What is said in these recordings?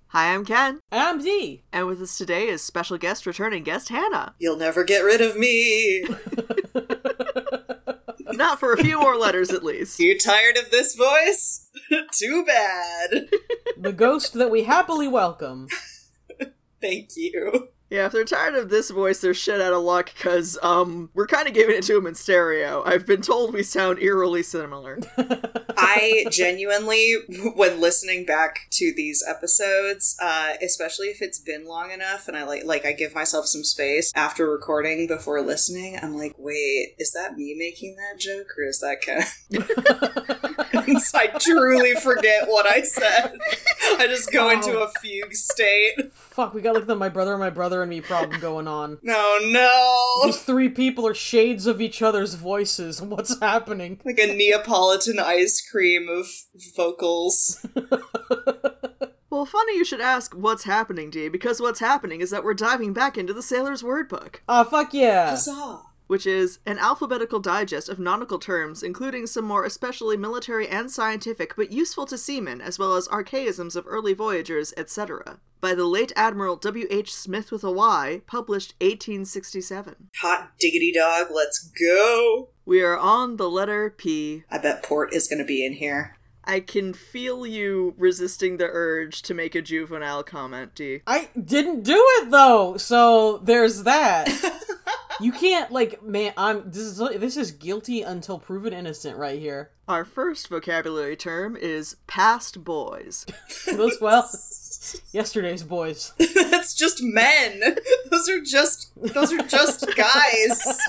Hi, I'm Ken. And I'm Z. And with us today is special guest, returning guest, Hannah. You'll never get rid of me. Not for a few more letters, at least. You tired of this voice? Too bad. The ghost that we happily welcome. Thank you. Yeah, if they're tired of this voice, they're shit out of luck, because, we're kind of giving it to them in stereo. I've been told we sound eerily similar. I genuinely, when listening back to these episodes, especially if it's been long enough and I I give myself some space after recording before listening, I'm like, wait, is that me making that joke or is that Ken? I truly forget what I said. I just go into a fugue state. Fuck, we got like the my brother and me problem going on. No. These three people are shades of each other's voices. What's happening? Like a Neapolitan ice cream of vocals. Well, funny you should ask what's happening, Dee, because what's happening is that we're diving back into the Sailor's Word Book. Ah, fuck yeah. Huzzah. Which is an alphabetical digest of nautical terms, including some more especially military and scientific, but useful to seamen, as well as archaisms of early voyagers, etc. By the late Admiral W.H. Smith with a Y, published 1867. Hot diggity dog, let's go. We are on the letter P. I bet Port is going to be in here. I can feel you resisting the urge to make a juvenile comment, Dee. I didn't do it though, so there's that. You can't, this is guilty until proven innocent right here. Our first vocabulary term is past boys. Yesterday's boys. That's just men. Those are just guys.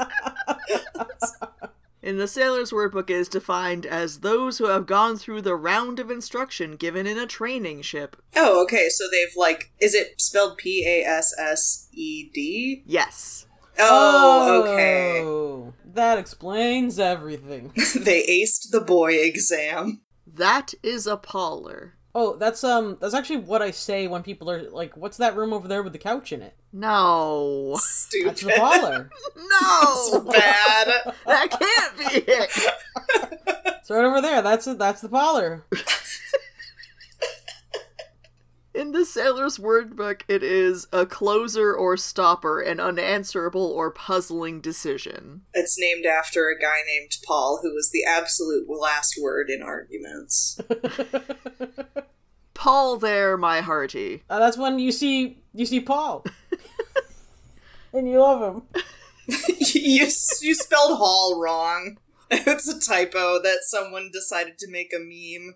In the Sailor's Word Book, it is defined as those who have gone through the round of instruction given in a training ship. Oh, okay, so they've is it spelled P-A-S-S-E-D? Yes. Oh, okay. That explains everything. They aced the boy exam. That is a parlor. Oh, that's actually what I say when people are like, what's that room over there with the couch in it? No. Stupid. That's the parlor. No! That's bad. That can't be it! It's right over there. That's the parlor. In the Sailor's Word Book, it is a closer or stopper, an unanswerable or puzzling decision. It's named after a guy named Paul, who was the absolute last word in arguments. Paul there, my hearty. That's when you see Paul. And you love him. you spelled Hall wrong. It's a typo that someone decided to make a meme.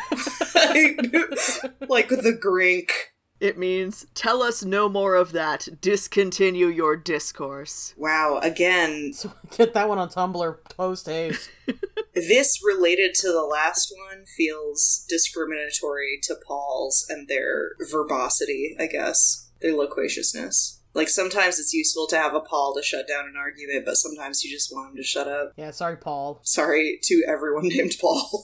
Like the Grink. It means, tell us no more of that. Discontinue your discourse. Wow, again. So get that one on Tumblr post-haste. This, related to the last one, feels discriminatory to Pauls and their verbosity, I guess. Their loquaciousness. Like, sometimes it's useful to have a Paul to shut down an argument, but sometimes you just want him to shut up. Yeah, sorry, Paul. Sorry to everyone named Paul.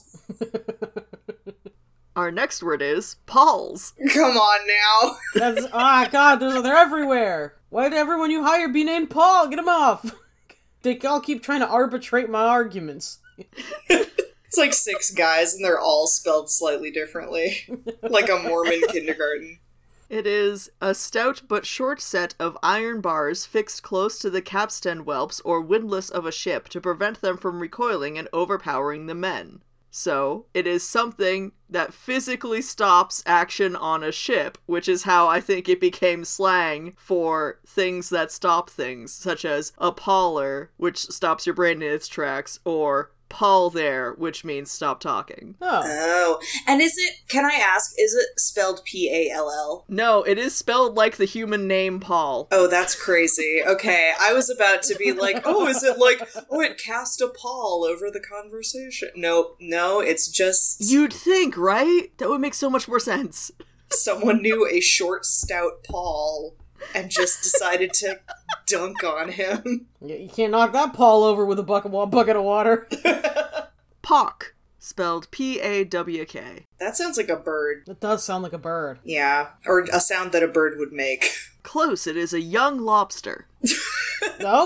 Our next word is Pauls. Come on now. God, they're everywhere. Why did everyone you hire be named Paul? Get them off. They all keep trying to arbitrate my arguments. It's like 6 guys and they're all spelled slightly differently. Like a Mormon kindergarten. It is a stout but short set of iron bars fixed close to the capstan whelps or windlass of a ship to prevent them from recoiling and overpowering the men. So, it is something that physically stops action on a ship, which is how I think it became slang for things that stop things, such as a parlor, which stops your brain in its tracks, or Paul there, which means stop talking. Oh. And can I ask, is it spelled P-A-L-L? No, it is spelled like the human name Paul. Oh, that's crazy. Okay, I was about to be like, it cast a pall over the conversation. No, it's just... You'd think, right? That would make so much more sense. Someone knew a short, stout Paul and just decided to dunk on him. You can't knock that Paul over with a bucket of water. Pawk, spelled P-A-W-K. That sounds like a bird. It does sound like a bird. Yeah, or a sound that a bird would make. Close, it is a young lobster.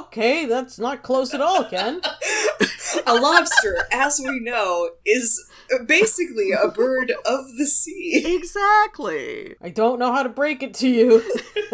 Okay, that's not close at all, Ken. A lobster, as we know, is basically a bird of the sea. Exactly. I don't know how to break it to you.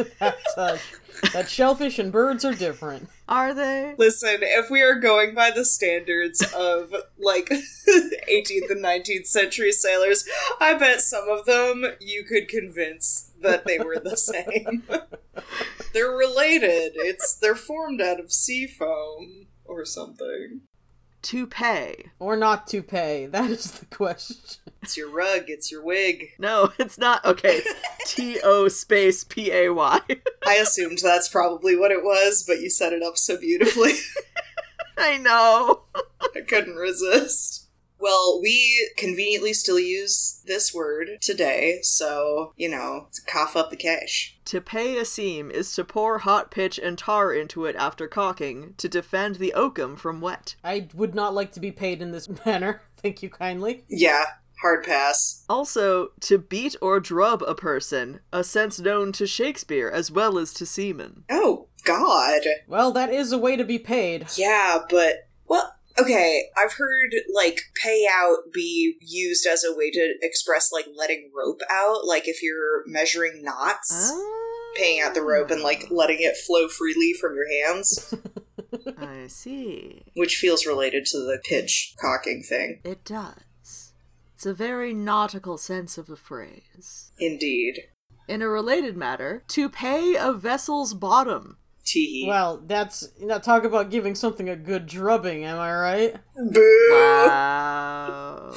That shellfish and birds are different. Are they? Listen, if we are going by the standards of, like, 18th and 19th century sailors, I bet some of them you could convince that they were the same. They're related. They're formed out of sea foam or something. Toupee. Or not to pay. That is the question. It's your rug, it's your wig. No, it's not. Okay, it's T-O space P-A-Y. I assumed that's probably what it was, but you set it up so beautifully. I know. I couldn't resist. Well, we conveniently still use this word today, so, cough up the cash. To pay a seam is to pour hot pitch and tar into it after caulking, to defend the oakum from wet. I would not like to be paid in this manner. Thank you kindly. Yeah, hard pass. Also, to beat or drub a person, a sense known to Shakespeare as well as to seamen. Oh, God. Well, that is a way to be paid. Yeah, but, well, okay, I've heard, payout be used as a way to express, letting rope out. Like, if you're measuring knots, paying out the rope and, letting it flow freely from your hands. I see. Which feels related to the pitch cocking thing. It does. It's a very nautical sense of the phrase. Indeed. In a related matter, to pay a vessel's bottom. Tee. Well, that's... talk about giving something a good drubbing, am I right? Boo! Wow.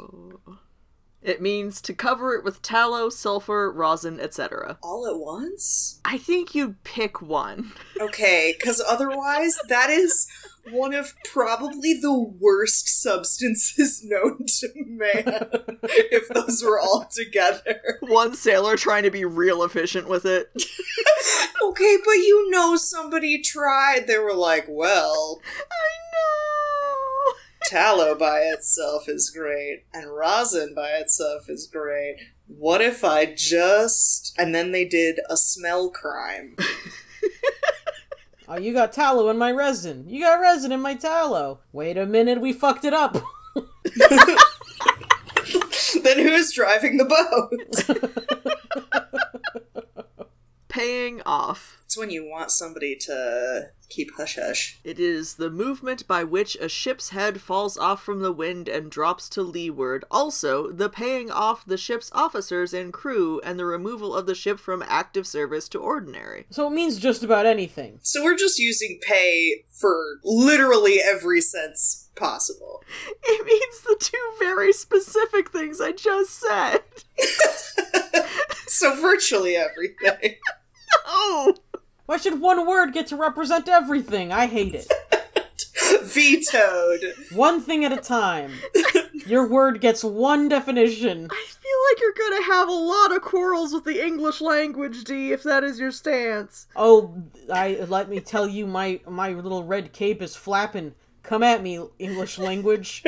It means to cover it with tallow, sulfur, rosin, etc. All at once? I think you'd pick one. Okay, because otherwise that is one of probably the worst substances known to man, if those were all together. One sailor trying to be real efficient with it. Okay, but somebody tried. They were like, well... I know! Tallow by itself is great, and rosin by itself is great. What if I just... And then they did a smell crime. Oh, you got tallow in my resin. You got resin in my tallow. Wait a minute, we fucked it up. Then who's driving the boat? Paying off. It's when you want somebody to keep hush-hush. It is the movement by which a ship's head falls off from the wind and drops to leeward. Also, the paying off the ship's officers and crew and the removal of the ship from active service to ordinary. So it means just about anything. So we're just using pay for literally every sense possible. It means the two very specific things I just said. So virtually everything. Oh! Why should one word get to represent everything? I hate it. Vetoed. One thing at a time. Your word gets one definition. I feel like you're gonna have a lot of quarrels with the English language, Dee, if that is your stance. Oh, let me tell you, my little red cape is flapping. Come at me, English language.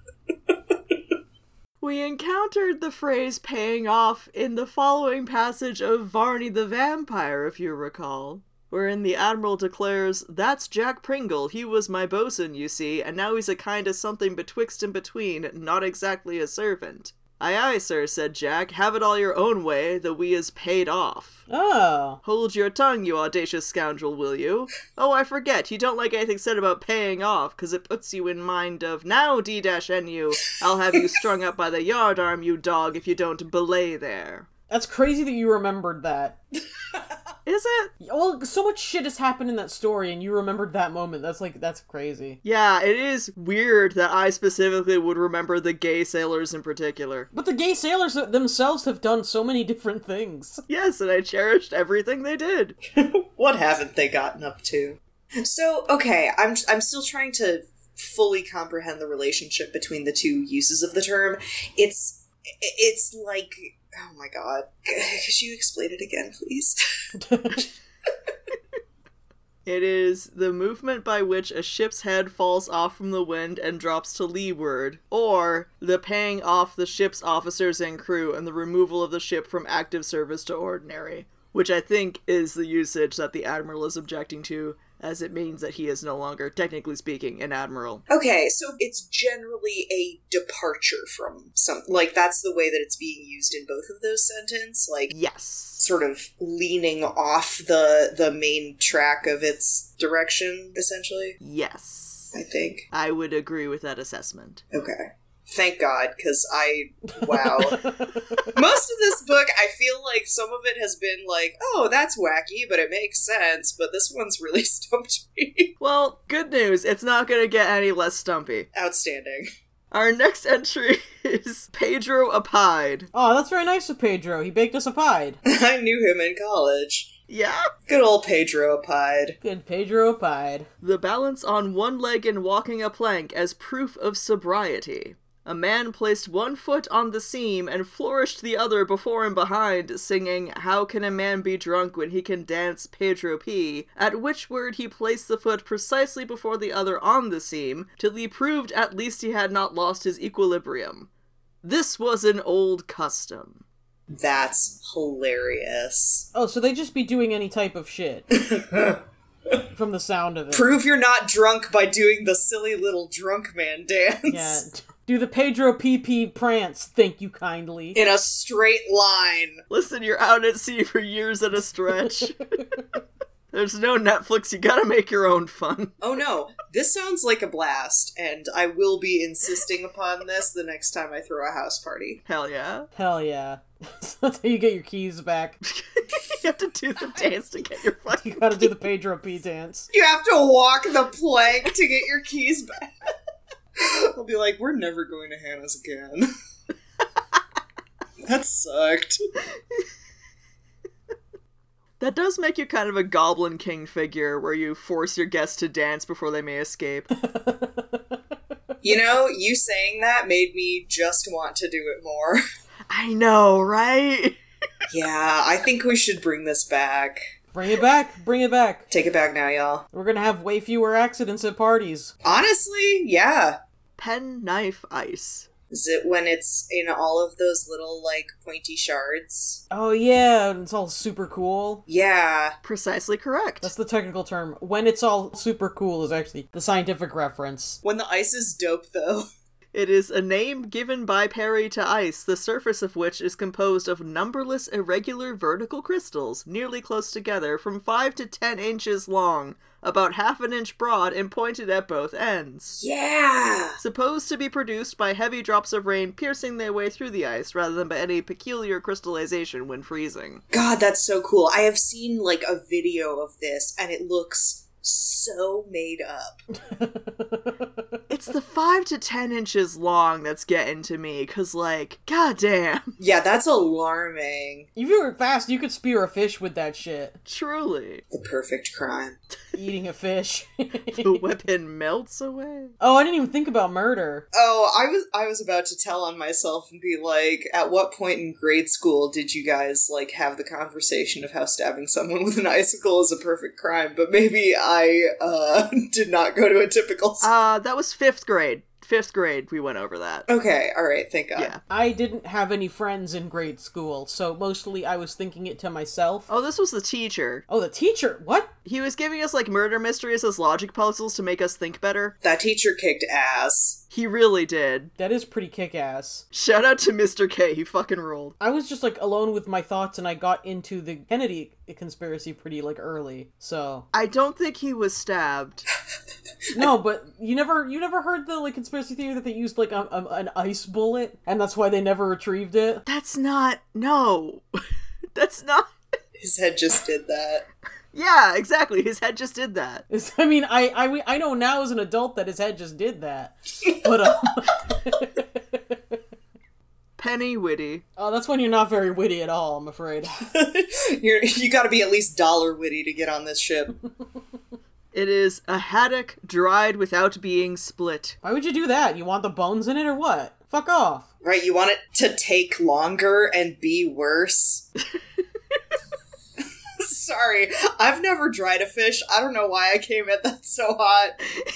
We encountered the phrase paying off in the following passage of Varney the Vampire, if you recall, wherein the Admiral declares, "That's Jack Pringle, he was my bosun, you see, and now he's a kind of something betwixt and between, not exactly a servant." "Aye, aye, sir," said Jack, "have it all your own way, the we is paid off." Oh. "Hold your tongue, you audacious scoundrel, will you? Oh, I forget, you don't like anything said about paying off, 'cause it puts you in mind of, now, D-N-U, I'll have you strung up by the yardarm, you dog, if you don't belay there." That's crazy that you remembered that. Is it? Well, so much shit has happened in that story, and you remembered that moment. That's crazy. Yeah, it is weird that I specifically would remember the gay sailors in particular. But the gay sailors themselves have done so many different things. Yes, and I cherished everything they did. What haven't they gotten up to? So, okay, I'm still trying to fully comprehend the relationship between the two uses of the term. It's like... Oh my god. Could you explain it again, please? It is the movement by which a ship's head falls off from the wind and drops to leeward, or the paying off the ship's officers and crew and the removal of the ship from active service to ordinary, which I think is the usage that the Admiral is objecting to, as it means that he is no longer, technically speaking, an admiral. Okay, so it's generally a departure from some, like, that's the way that it's being used in both of those sentences, like, Yes. sort of leaning off the main track of its direction, essentially, Yes. I think. I would agree with that assessment. Okay. Thank God, because wow. Most of this book, I feel like some of it has been like, oh, that's wacky, but it makes sense, but this one's really stumped me. Well, good news, it's not gonna get any less stumpy. Outstanding. Our next entry is Pedro a Pied. Oh, that's very nice of Pedro. He baked us a pied. I knew him in college. Yeah? Good old Pedro pied. Good Pedro a pied. The balance on one leg and walking a plank as proof of sobriety. A man placed one foot on the seam and flourished the other before and behind, singing, "How can a man be drunk when he can dance Pedro P?" At which word he placed the foot precisely before the other on the seam, till he proved at least he had not lost his equilibrium. This was an old custom. That's hilarious. Oh, so they just be doing any type of shit. From the sound of it. Prove you're not drunk by doing the silly little drunk man dance. Yeah. Do the Pedro PP prance, thank you kindly. In a straight line. Listen, you're out at sea for years at a stretch. There's no Netflix, you gotta make your own fun. Oh no, this sounds like a blast, and I will be insisting upon this the next time I throw a house party. Hell yeah. Hell yeah. That's how you get your keys back. You have to do the dance to get your fucking You gotta do the Pedro P dance. You have to walk the plank to get your keys back. I'll be like, we're never going to Hannah's again. That sucked. That does make you kind of a Goblin King figure, where you force your guests to dance before they may escape. You know, you saying that made me just want to do it more. I know, right? Yeah, I think we should bring this back. Bring it back, bring it back. Take it back now, y'all. We're gonna have way fewer accidents at parties. Honestly, yeah. Pen, knife, ice. Is it when it's in all of those little, like, pointy shards? Oh yeah, it's all super cool. Yeah. Precisely correct. That's the technical term. When it's all super cool is actually the scientific reference. When the ice is dope, though. It is a name given by Perry to ice, the surface of which is composed of numberless irregular vertical crystals, nearly close together, from 5 to 10 inches long, about half an inch broad and pointed at both ends. Yeah! Supposed to be produced by heavy drops of rain piercing their way through the ice, rather than by any peculiar crystallization when freezing. God, that's so cool. I have seen, like, a video of this, and it looks so made up. It's the 5 to 10 inches long that's getting to me, cause like, goddamn. Yeah, that's alarming. If you were fast, you could spear a fish with that shit. Truly. The perfect crime. Eating a fish. The weapon melts away. Oh, I didn't even think about murder. Oh, I was about to tell on myself and be like, at what point in grade school did you guys, like, have the conversation of how stabbing someone with an icicle is a perfect crime? But maybe I did not go to a typical school. That was 5th grade. 5th grade, we went over that. Okay, alright, thank God. Yeah. I didn't have any friends in grade school, so mostly I was thinking it to myself. Oh, this was the teacher. Oh, the teacher? What? He was giving us, like, murder mysteries as logic puzzles to make us think better. That teacher kicked ass. He really did. That is pretty kick-ass. Shout out to Mr. K, he fucking ruled. I was just, like, alone with my thoughts, and I got into the Kennedy conspiracy pretty, like, early, so... I don't think he was stabbed. No, but you never heard the, like, conspiracy theory that they used, like, an ice bullet, and that's why they never retrieved it? That's not... No. That's not... His head just did that. Yeah, exactly. His head just did that. I mean, I know now as an adult that his head just did that. But, Penny witty. Oh, that's when you're not very witty at all, I'm afraid. You gotta be at least dollar witty to get on this ship. It is a haddock dried without being split. Why would you do that? You want the bones in it or what? Fuck off. Right, you want it to take longer and be worse? Sorry, I've never dried a fish. I don't know why I came at that so hot.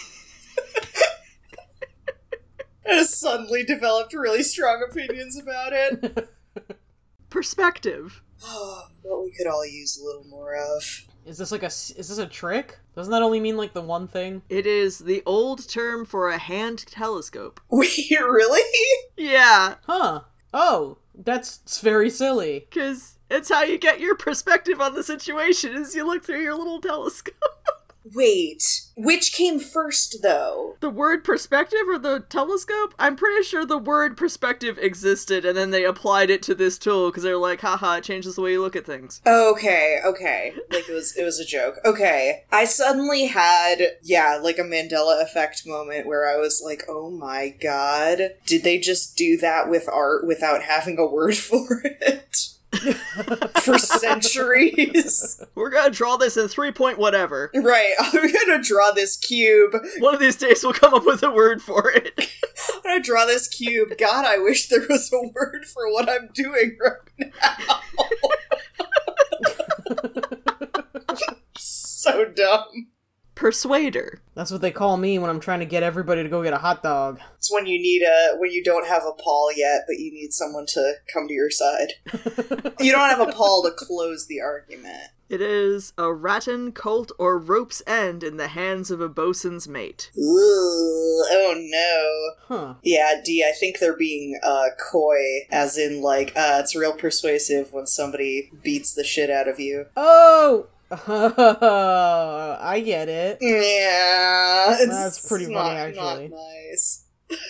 I suddenly developed really strong opinions about it. Perspective. Oh, what we could all use a little more of. Is this a trick? Doesn't that only mean like the one thing? It is the old term for a hand telescope. Wait, really? Yeah, Huh. Oh, that's very silly. because it's how you get your perspective on the situation is you look through your little telescope. Wait, which came first, though? The word perspective or the telescope? I'm pretty sure the word perspective existed and then they applied it to this tool because they're like, haha, it changes the way you look at things. Okay. Like it was a joke. Okay. I suddenly had, like a Mandela effect moment where I was like, oh my god, did they just do that with art without having a word for it? For centuries. We're gonna draw this in 3-point whatever. Right, I'm gonna draw this cube. One of these days we'll come up with a word for it. I'm gonna draw this cube. God, I wish there was a word for what I'm doing right now. So dumb. Persuader. That's what they call me when I'm trying to get everybody to go get a hot dog. It's when when you don't have a Paul yet, but you need someone to come to your side. You don't have a Paul to close the argument. It is a rattan, colt, or rope's end in the hands of a bosun's mate. Ooh, oh no. Huh. Yeah, D, I think they're being coy, as in like, it's real persuasive when somebody beats the shit out of you. Oh! I get it. Yeah, That's pretty funny, actually. Not nice.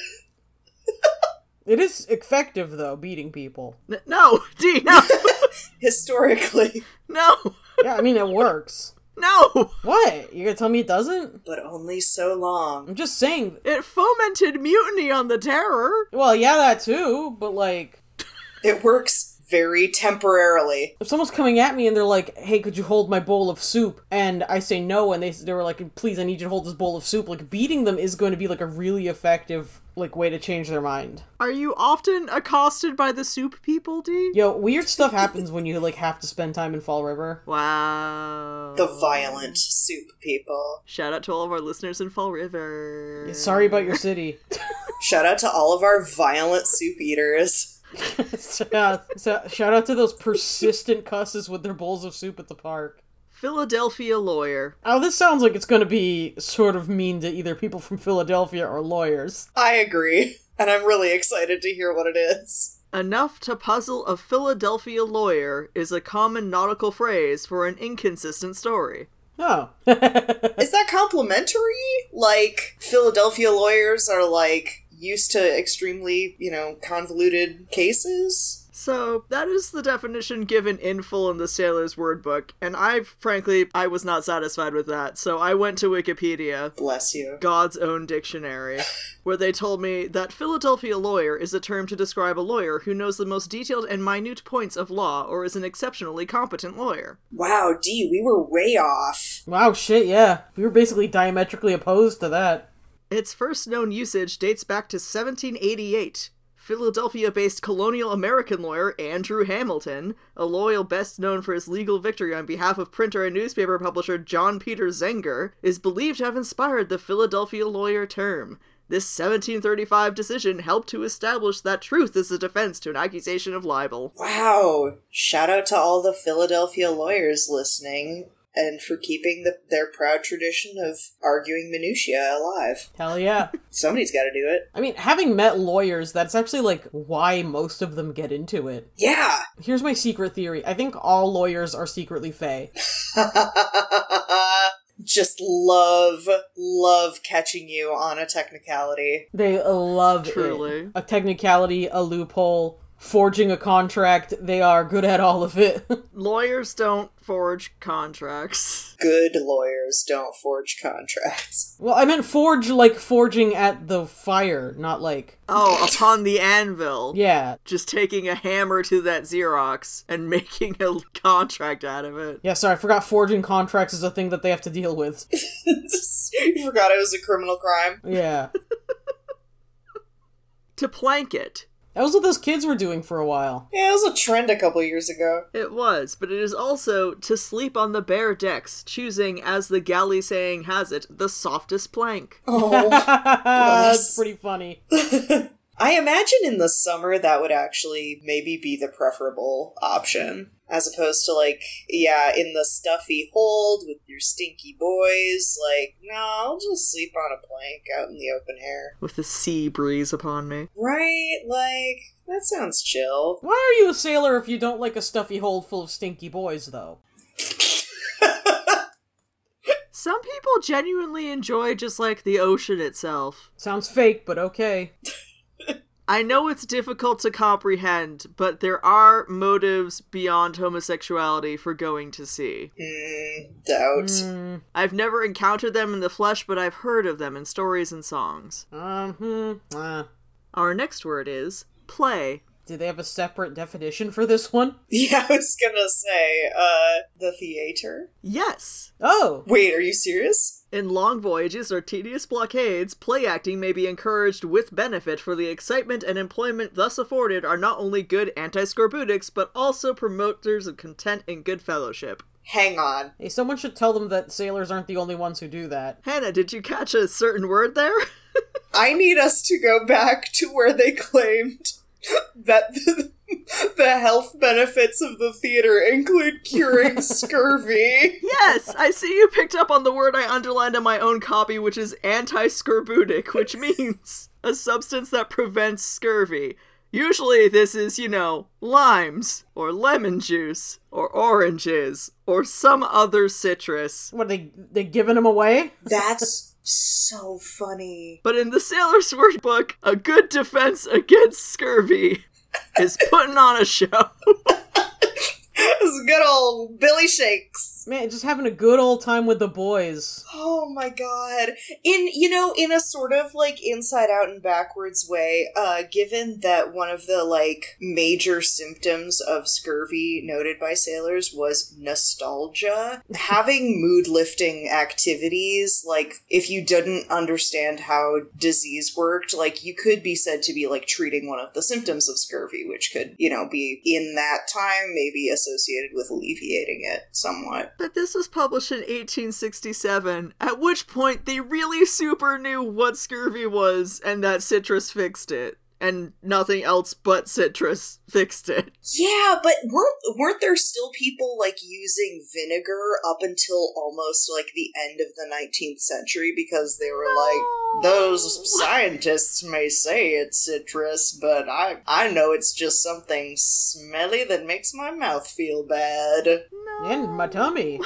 It is effective, though, beating people. No! D, no! Historically. No! Yeah, I mean, it works. No! What? You're gonna tell me it doesn't? But only so long. I'm just saying. It fomented mutiny on the Terror. Well, yeah, that too, but like... It works very temporarily. If someone's coming at me and they're like, hey, could you hold my bowl of soup? And I say no, and they were like, please, I need you to hold this bowl of soup. Like, beating them is going to be like a really effective, like, way to change their mind. Are you often accosted by the soup people, D? Yo, weird stuff happens when you, like, have to spend time in Fall River. Wow. The violent soup people. Shout out to all of our listeners in Fall River. Yeah, sorry about your city. Shout out to all of our violent soup eaters. So shout out to those persistent cusses with their bowls of soup at the park. Philadelphia lawyer. Oh, this sounds like it's going to be sort of mean to either people from Philadelphia or lawyers. I agree. And I'm really excited to hear what it is. Enough to puzzle a Philadelphia lawyer is a common nautical phrase for an inconsistent story. Oh. Is that complimentary? Like, Philadelphia lawyers are, like, used to extremely, convoluted cases? So, that is the definition given in full in the Sailor's Word Book, and I was not satisfied with that, so I went to Wikipedia, Bless you. God's own dictionary, where they told me that Philadelphia lawyer is a term to describe a lawyer who knows the most detailed and minute points of law or is an exceptionally competent lawyer. Wow, D, we were way off. Wow, shit, yeah. We were basically diametrically opposed to that. Its first known usage dates back to 1788. Philadelphia-based colonial American lawyer Andrew Hamilton, a lawyer best known for his legal victory on behalf of printer and newspaper publisher John Peter Zenger, is believed to have inspired the Philadelphia lawyer term. This 1735 decision helped to establish that truth is a defense to an accusation of libel. Wow. Shout out to all the Philadelphia lawyers listening, and for keeping their proud tradition of arguing minutiae alive. Hell yeah. Somebody's gotta do it. I mean, having met lawyers, that's actually, like, why most of them get into it. Yeah! Here's my secret theory. I think all lawyers are secretly fae. Just love catching you on a technicality. They love Truly. it. A technicality, a loophole, forging a contract. They are good at all of it. Lawyers don't forge contracts. Good lawyers don't forge contracts. Well, I meant forge like forging at the fire, not like... Oh, upon the anvil. Yeah. Just taking a hammer to that Xerox and making a contract out of it. Yeah, sorry, I forgot forging contracts is a thing that they have to deal with. You forgot it was a criminal crime? Yeah. To plank it. That was what those kids were doing for a while. Yeah, it was a trend a couple years ago. It was, but it is also to sleep on the bare decks, choosing, as the galley saying has it, the softest plank. Oh, That's pretty funny. I imagine in the summer that would actually maybe be the preferable option. As opposed to, like, yeah, in the stuffy hold with your stinky boys, like, no, I'll just sleep on a plank out in the open air. With the sea breeze upon me. Right? Like, that sounds chill. Why are you a sailor if you don't like a stuffy hold full of stinky boys, though? Some people genuinely enjoy just, like, the ocean itself. Sounds fake, but okay. I know it's difficult to comprehend, but there are motives beyond homosexuality for going to sea. Doubt. I've never encountered them in the flesh, but I've heard of them in stories and songs. Our next word is play. Do they have a separate definition for this one? Yeah, I was gonna say, the theater? Yes. Oh! Wait, are you serious? In long voyages or tedious blockades, play acting may be encouraged with benefit, for the excitement and employment thus afforded are not only good anti-scorbutics, but also promoters of content and good fellowship. Hang on. Hey, someone should tell them that sailors aren't the only ones who do that. Hannah, did you catch a certain word there? I need us to go back to where they claimed that the health benefits of the theater include curing scurvy. Yes, I see you picked up on the word I underlined on my own copy, which is anti-scorbutic, which means a substance that prevents scurvy. Usually this is, limes, or lemon juice, or oranges, or some other citrus. What, they giving them away? That's so funny. But in the Sailor's Word Book, a good defense against scurvy is putting on a show. It's good old Billy Shakes. Man, just having a good old time with the boys. Oh my god. In a sort of, like, inside out and backwards way, given that one of the, like, major symptoms of scurvy noted by sailors was nostalgia, having mood-lifting activities, like, if you didn't understand how disease worked, like, you could be said to be, like, treating one of the symptoms of scurvy, which could, be in that time, maybe associated with alleviating it somewhat. But this was published in 1867, at which point they really super knew what scurvy was and that citrus fixed it. And nothing else but citrus fixed it. Yeah, but weren't there still people, like, using vinegar up until almost, like, the end of the 19th century? Because they were like, those scientists may say it's citrus, but I know it's just something smelly that makes my mouth feel bad. No. And my tummy.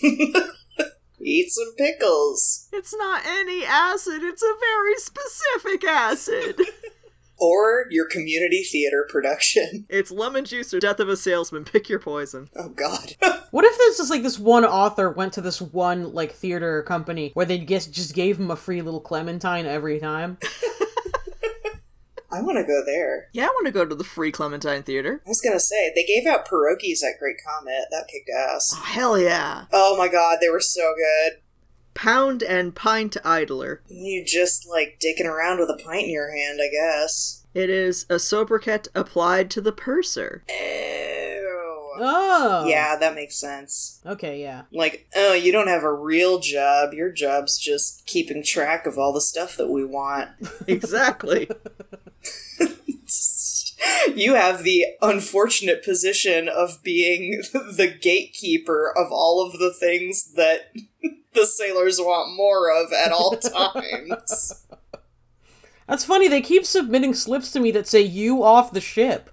Eat some pickles. It's not any acid, it's a very specific acid. Or your community theater production. It's lemon juice or death of a salesman. Pick your poison. Oh, God. What if there's just, like, this one author went to this one, like, theater company where they just gave him a free little clementine every time? I want to go there. Yeah, I want to go to the free Clementine Theater. I was gonna say, they gave out pierogies at Great Comet. That kicked ass. Oh, hell yeah. Oh my god, they were so good. Pound and pint idler. You just, like, dicking around with a pint in your hand, I guess. It is a sobriquet applied to the purser. Ew. Oh! Yeah, that makes sense. Okay, yeah. Like, oh, you don't have a real job. Your job's just keeping track of all the stuff that we want. Exactly. You have the unfortunate position of being the gatekeeper of all of the things that the sailors want more of at all times. That's funny, they keep submitting slips to me that say you off the ship.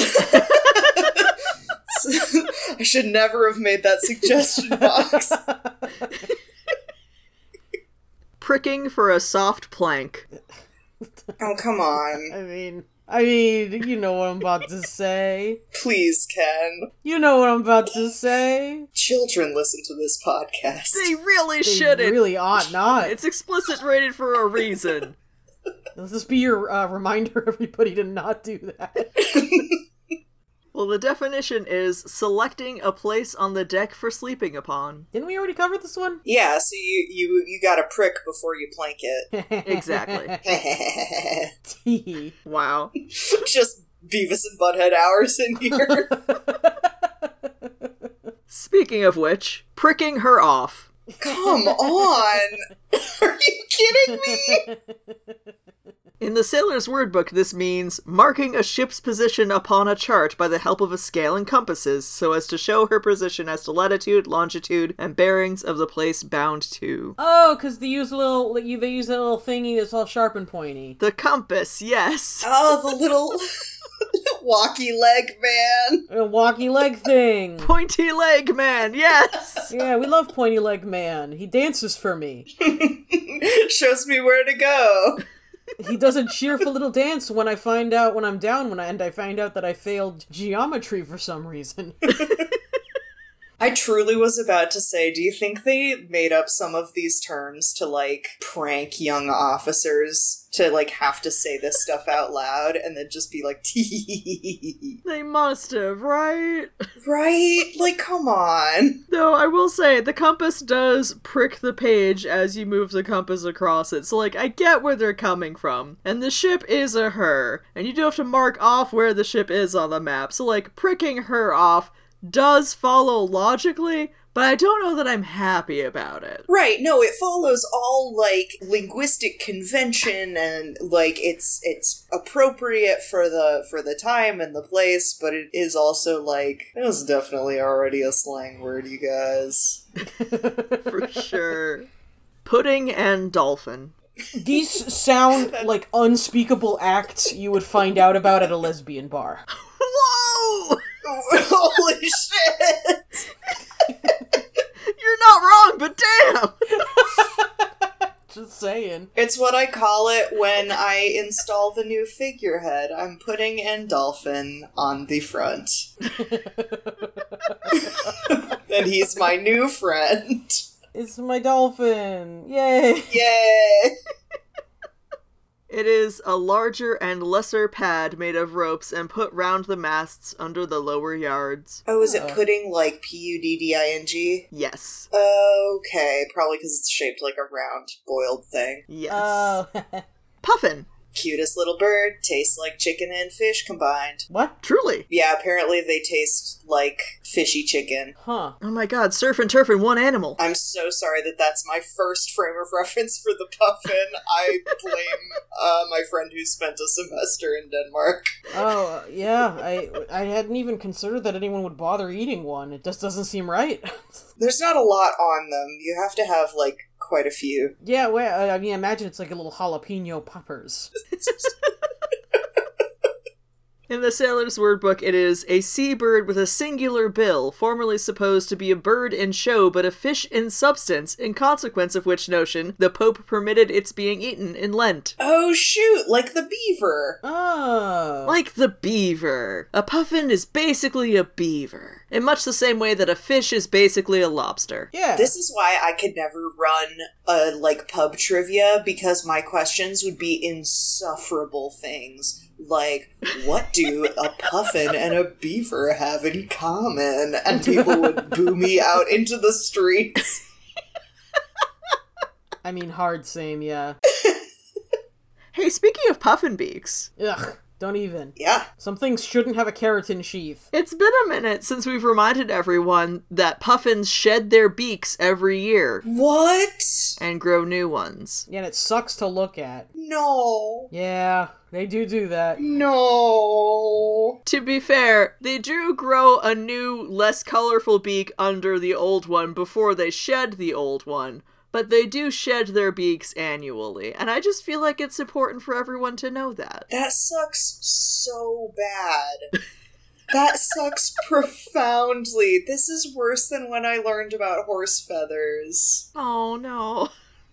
I should never have made that suggestion box. Pricking for a soft plank. Oh, come on. I mean, you know what I'm about to say. Please, Ken. You know what I'm about to say. Children listen to this podcast. They really They shouldn't. really ought not. It's explicit rated for a reason. Does this be your reminder, everybody, to not do that? Well, the definition is selecting a place on the deck for sleeping upon. Didn't we already cover this one? Yeah, so you got a prick before you plank it. Exactly. Wow. Just Beavis and Butthead hours in here. Speaking of which, pricking her off. Come on! Are you kidding me? In the Sailor's Word Book, this means marking a ship's position upon a chart by the help of a scale and compasses, so as to show her position as to latitude, longitude, and bearings of the place bound to. Oh, because they use a little, they use that little thingy that's all sharp and pointy. The compass, yes. Oh, the little walkie leg man. A walkie leg thing. Pointy leg man, yes. Yeah, we love Pointy Leg Man. He dances for me. Shows me where to go. He does a cheerful little dance when I find out when I'm down and I find out that I failed geometry for some reason. I truly was about to say, do you think they made up some of these terms to, like, prank young officers to, like, have to say this stuff out loud and then just be like, tee? They must have, right? Right? Like, come on. Though, I will say, the compass does prick the page as you move the compass across it, so, like, I get where they're coming from. And the ship is a her, and you do have to mark off where the ship is on the map, so, like, pricking her off does follow logically, but I don't know that I'm happy about it. Right, no, it follows all, like, linguistic convention and, like, it's appropriate for the time and the place, but it is also, like, it was definitely already a slang word, you guys. For sure. Pudding and dolphin. These sound like unspeakable acts you would find out about at a lesbian bar. Whoa! Holy shit! You're not wrong, but damn! Just saying. It's what I call it when I install the new figurehead. I'm putting N Dolphin on the front. And he's my new friend. It's my dolphin. Yay! Yay! It is a larger and lesser pad made of ropes and put round the masts under the lower yards. Oh, is it pudding like Pudding? Yes. Okay, probably because it's shaped like a round boiled thing. Yes. Oh. Puffin. Cutest little bird, tastes like chicken and fish combined. What? Truly. Yeah, apparently they taste like fishy chicken. Huh. Oh my god, surf and turf in one animal. I'm so sorry that's my first frame of reference for the puffin. I blame my friend who spent a semester in Denmark. Oh, yeah. I hadn't even considered that anyone would bother eating one. It just doesn't seem right. There's not a lot on them. You have to have, like, quite a few. Yeah, well, I mean, imagine it's like a little jalapeno poppers. In the Sailor's Word Book, it is a seabird with a singular bill, formerly supposed to be a bird in show but a fish in substance, in consequence of which notion the Pope permitted its being eaten in Lent. Oh, shoot! Like the beaver! Oh. Like the beaver. A puffin is basically a beaver, in much the same way that a fish is basically a lobster. Yeah. This is why I could never run a, like, pub trivia, because my questions would be insufferable things. Like, what do a puffin and a beaver have in common? And people would boo me out into the streets. I mean, hard same, yeah. Hey, speaking of puffin beaks, Ugh, don't even. Yeah. Some things shouldn't have a keratin sheath. it's been a minute since we've reminded everyone that puffins shed their beaks every year What? and grow new ones. Yeah, and it sucks to look at. No. Yeah, they do that. No. To be fair, they do grow a new, less colorful beak under the old one before they shed the old one, but they do shed their beaks annually, and I just feel like it's important for everyone to know that. That sucks so bad. That sucks profoundly. This is worse than when I learned about horse feathers. Oh no.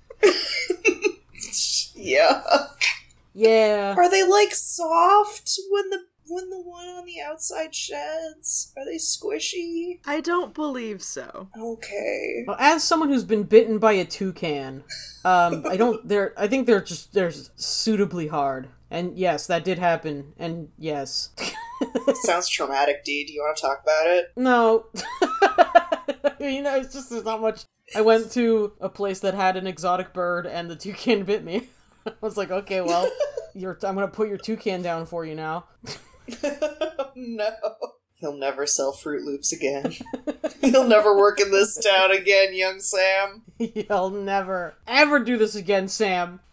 Yeah. Yeah. Are they, like, soft when the one on the outside sheds? Are they squishy? I don't believe so. Okay. Well, as someone who's been bitten by a toucan, I think they're suitably hard. And yes, that did happen. And yes. Sounds traumatic, Dee. Do you want to talk about it? No. It's just, there's not much. I went to a place that had an exotic bird and the toucan bit me. I was like, okay, well, I'm gonna put your toucan down for you now. No. He'll never sell Fruit Loops again. He'll never work in this town again, young Sam. You'll never, ever do this again, Sam.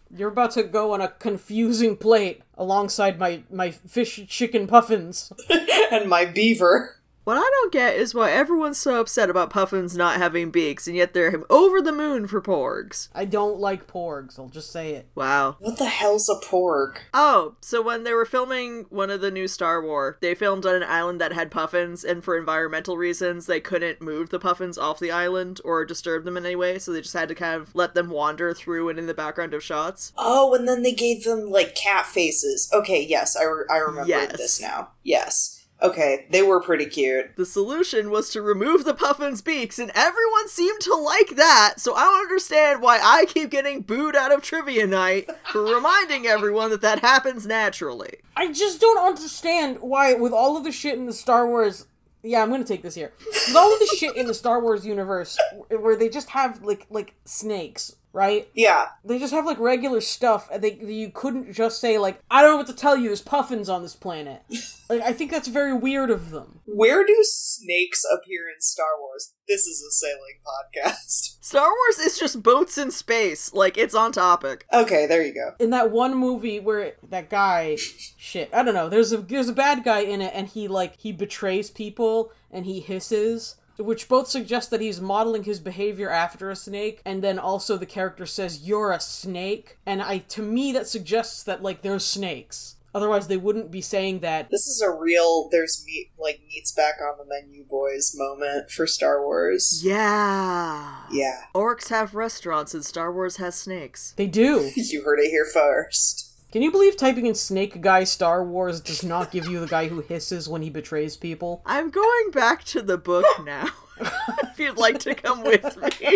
You're about to go on a confusing plate alongside my fish chicken puffins. And my beaver. What I don't get is why everyone's so upset about puffins not having beaks, and yet they're over the moon for porgs. I don't like porgs, I'll just say it. Wow. What the hell's a porg? Oh, so when they were filming one of the new Star Wars, they filmed on an island that had puffins, and for environmental reasons, they couldn't move the puffins off the island or disturb them in any way, so they just had to kind of let them wander through and in the background of shots. Oh, and then they gave them, like, cat faces. Okay, yes, I remember this now. Yes. Okay, they were pretty cute. The solution was to remove the puffins' beaks, and everyone seemed to like that, so I don't understand why I keep getting booed out of trivia night for reminding everyone that that happens naturally. I just don't understand why, with all of the shit in the Star Wars... Yeah, I'm gonna take this here. With all of the shit in the Star Wars universe, where they just have, like snakes, right? Yeah. They just have, like, regular stuff, and you couldn't just say, like, I don't know what to tell you, there's puffins on this planet. Like, I think that's very weird of them. Where do snakes appear in Star Wars? This is a sailing podcast. Star Wars is just boats in space. Like, it's on topic. Okay, there you go. In that one movie where that guy... shit, I don't know. There's a bad guy in it, and he betrays people, and he hisses... which both suggest that he's modeling his behavior after a snake, and then also the character says, "You're a snake," and to me that suggests that, like, there's snakes. Otherwise they wouldn't be saying that. This is a real, there's meat's back on the menu, boys moment for Star Wars. Yeah. Yeah. Orcs have restaurants and Star Wars has snakes. They do. You heard it here first. Can you believe typing in Snake Guy Star Wars does not give you the guy who hisses when he betrays people? I'm going back to the book now. If you'd like to come with me.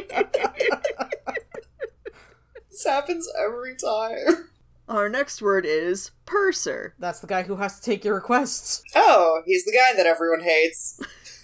This happens every time. Our next word is purser. That's the guy who has to take your requests. Oh, he's the guy that everyone hates.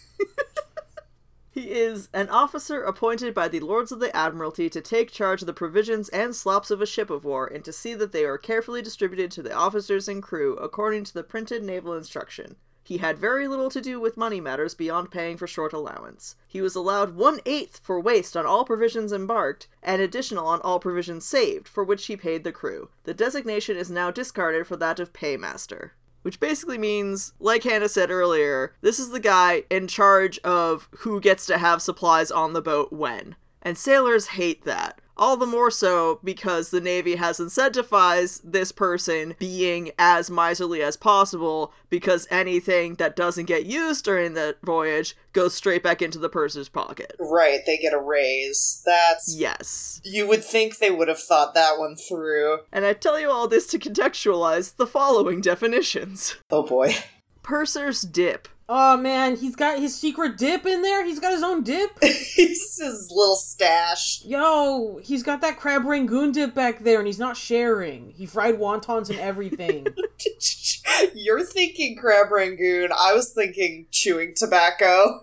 He is an officer appointed by the Lords of the Admiralty to take charge of the provisions and slops of a ship of war and to see that they are carefully distributed to the officers and crew according to the printed naval instruction. He had very little to do with money matters beyond paying for short allowance. He was allowed 1/8 for waste on all provisions embarked, and additional on all provisions saved, for which he paid the crew. The designation is now discarded for that of paymaster. Which basically means, like Hannah said earlier, this is the guy in charge of who gets to have supplies on the boat when. And sailors hate that. All the more so because the Navy has incentivized this person being as miserly as possible, because anything that doesn't get used during the voyage goes straight back into the purser's pocket. Right, they get a raise. That's... Yes. You would think they would have thought that one through. And I tell you all this to contextualize the following definitions. Oh boy. Purser's dip. Oh man, he's got his secret dip in there? He's got his own dip? He's his little stash. Yo, he's got that crab rangoon dip back there and he's not sharing. He fried wontons and everything. You're thinking crab rangoon. I was thinking chewing tobacco.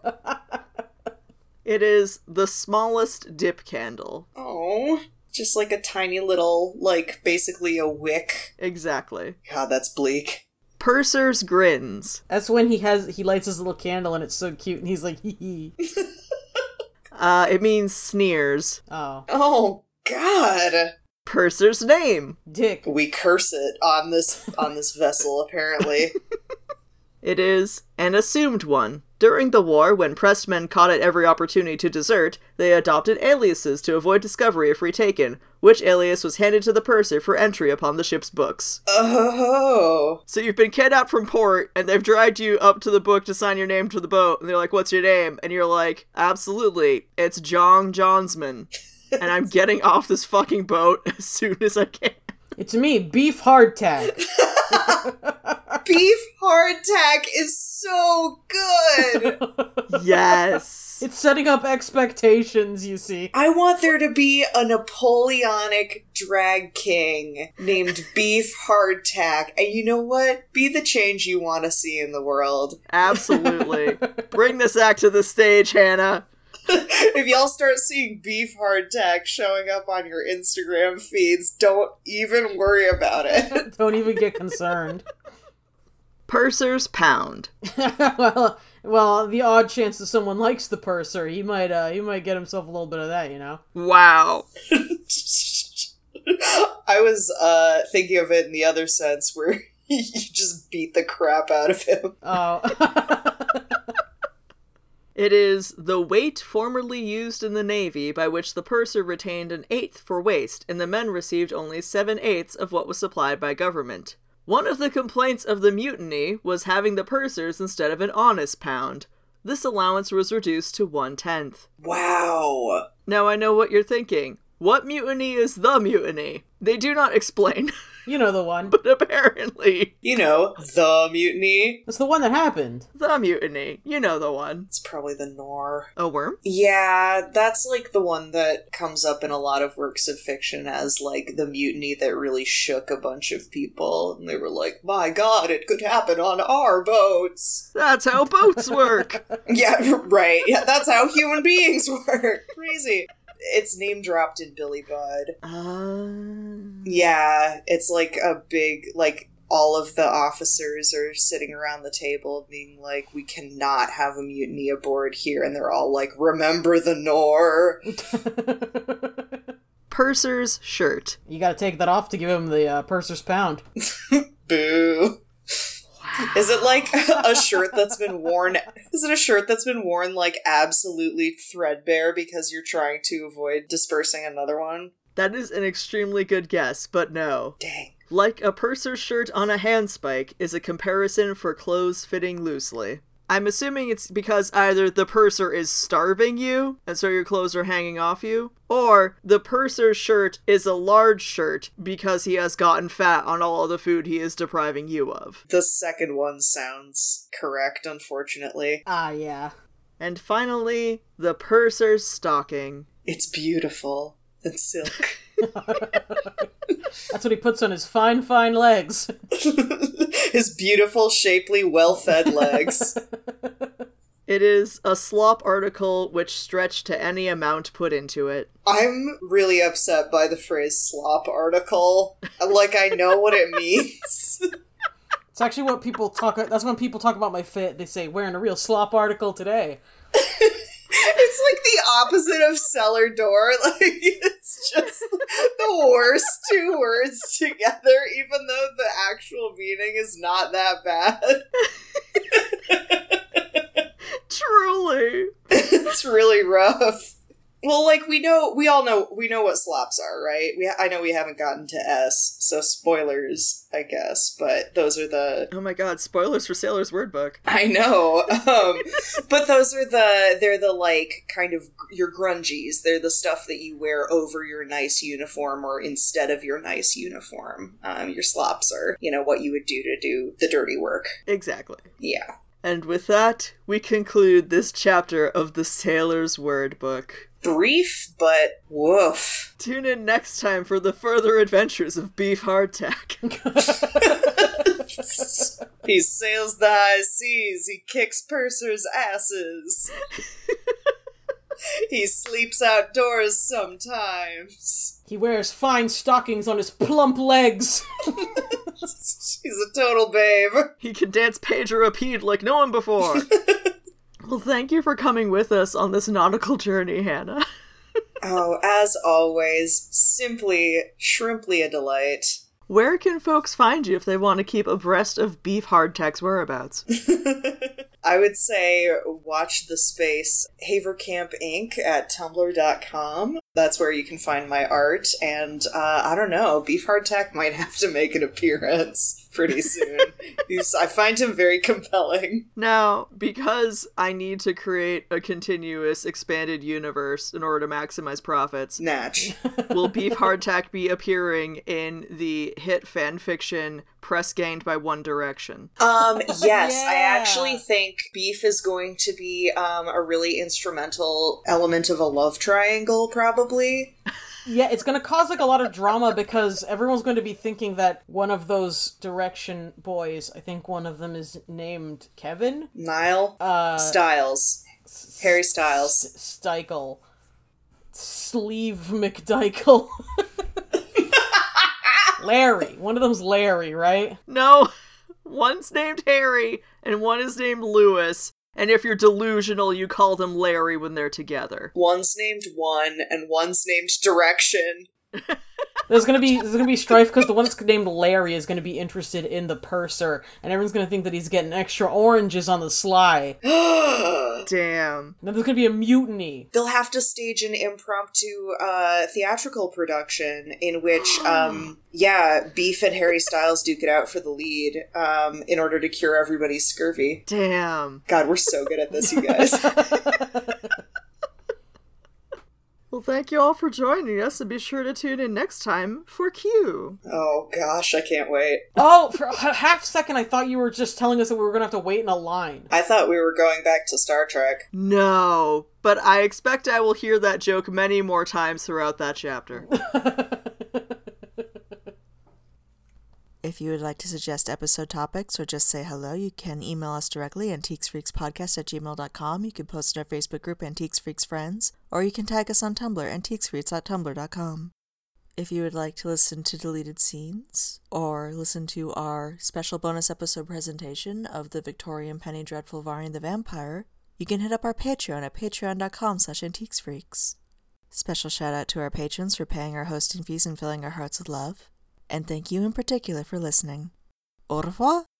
It is the smallest dip candle. Oh, just like a tiny little, like, basically a wick. Exactly. God, that's bleak. Purser's grins. That's when he lights his little candle and it's so cute and he's like, hee hee. It means sneers. Oh. Oh, God. Purser's name. Dick. We curse it on this vessel, apparently. It is an assumed one. During the war, when pressed men caught at every opportunity to desert, they adopted aliases to avoid discovery if retaken, which alias was handed to the purser for entry upon the ship's books. Oh. So you've been kidnapped from port, and they've dragged you up to the book to sign your name to the boat, and they're like, "What's your name?" And you're like, "Absolutely, it's John Johnsman, and I'm getting off this fucking boat as soon as I can." It's me, Beef Hardtack. Beef hardtack is so good! Yes. It's setting up expectations, you see. I want there to be a Napoleonic drag king named Beef Hardtack. And you know what? Be the change you want to see in the world. Absolutely. Bring this act to the stage, Hannah. If y'all start seeing Beef Hardtack showing up on your Instagram feeds, don't even worry about it. Don't even get concerned. Purser's pound. well, the odd chance that someone likes the purser, he might get himself a little bit of that, you know? Wow. I was thinking of it in the other sense where you just beat the crap out of him. Oh. It is the weight formerly used in the Navy, by which the purser retained an eighth for waste, and the men received only 7/8 of what was supplied by government. One of the complaints of the mutiny was having the pursers instead of an honest pound. This allowance was reduced to 1/10. Wow. Now I know what you're thinking. What mutiny is the mutiny? They do not explain. You know the one. But apparently... You know, the mutiny. It's the one that happened. The mutiny. You know the one. It's probably the Nor. A worm? Yeah, that's like the one that comes up in a lot of works of fiction as like the mutiny that really shook a bunch of people. And they were like, my god, it could happen on our boats. That's how boats work. Yeah, right. Yeah, that's how human beings work. Crazy. It's name dropped in Billy Budd. Yeah, it's like a big, like, all of the officers are sitting around the table being like, we cannot have a mutiny aboard here. And they're all like, remember the Nor. Purser's shirt. You gotta take that off to give him the purser's pound. Boo. Is it like a shirt that's been worn? Is it a shirt that's been worn like absolutely threadbare because you're trying to avoid dispersing another one? That is an extremely good guess, but no. Dang. Like a purser's shirt on a handspike is a comparison for clothes fitting loosely. I'm assuming it's because either the purser is starving you, and so your clothes are hanging off you, or the purser's shirt is a large shirt because he has gotten fat on all of the food he is depriving you of. The second one sounds correct, unfortunately. Ah, yeah. And finally, the purser's stocking. It's beautiful and silk. That's what he puts on his fine, fine legs. His beautiful, shapely, well-fed legs. It is a slop article which stretched to any amount put into it. I'm really upset by the phrase slop article. Like, I know what it means. It's actually what people talk... That's when people talk about my fit. They say, wearing a real slop article today. It's like the opposite of cellar door. Like, it's just the worst two words together, even though the actual meaning is not that bad. Truly. It's really rough. Well, like, we all know what slops are, right? I know we haven't gotten to S, so spoilers, I guess, but those are the... Oh my god, spoilers for Sailor's Word Book. I know, but those are they're the, like, kind of your grungies. They're the stuff that you wear over your nice uniform or instead of your nice uniform. Your slops are, what you would do to do the dirty work. Exactly. Yeah. And with that, we conclude this chapter of the Sailor's Word Book. Brief, but woof. Tune in next time for the further adventures of Beef Hardtack. He sails the high seas, he kicks pursers' asses. He sleeps outdoors sometimes. He wears fine stockings on his plump legs. He's a total babe. He can dance Pedro Rapide like no one before. Well, thank you for coming with us on this nautical journey, Hannah. Oh, as always, simply, shrimply a delight. Where can folks find you if they want to keep abreast of Beef Hardtack's whereabouts? I would say watch the space Havercamp Inc. at tumblr.com. That's where you can find my art, and I don't know, Beef Hardtack might have to make an appearance pretty soon. I find him very compelling. Now, because I need to create a continuous expanded universe in order to maximize profits, Natch. will Beef Hardtack be appearing in the hit fanfiction Press Gained by One Direction? Yes, Yeah. I actually think Beef is going to be a really instrumental element of a love triangle, probably. Yeah, it's gonna cause, like, a lot of drama because everyone's going to be thinking that one of those Direction boys, I think one of them is named Kevin? Niall? Styles. Harry Styles. Steichel. Sleeve McDykel. Larry. One of them's Larry, right? No, one's named Harry and one is named Lewis. And if you're delusional, you call them Larry when they're together. One's named One, and one's named Direction. There's gonna be strife because the one that's named Larry is gonna be interested in the purser, and everyone's gonna think that he's getting extra oranges on the sly. Damn. Then there's gonna be a mutiny. They'll have to stage an impromptu theatrical production in which, Beef and Harry Styles duke it out for the lead in order to cure everybody's scurvy. Damn. God, we're so good at this, you guys. Well, thank you all for joining us, and be sure to tune in next time for Q. Oh, gosh, I can't wait. Oh, for a half second I thought you were just telling us that we were gonna have to wait in a line. I thought we were going back to Star Trek. No, but I expect I will hear that joke many more times throughout that chapter. If you would like to suggest episode topics or just say hello, you can email us directly at antiquesfreakspodcast@gmail.com. You can post in our Facebook group, Antiques Freaks Friends, or you can tag us on Tumblr, antiquesfreaks.tumblr.com. If you would like to listen to deleted scenes, or listen to our special bonus episode presentation of the Victorian Penny Dreadful Varney the Vampire, you can hit up our Patreon at patreon.com/antiquesfreaks. Special shout out to our patrons for paying our hosting fees and filling our hearts with love. And thank you in particular for listening. Au revoir!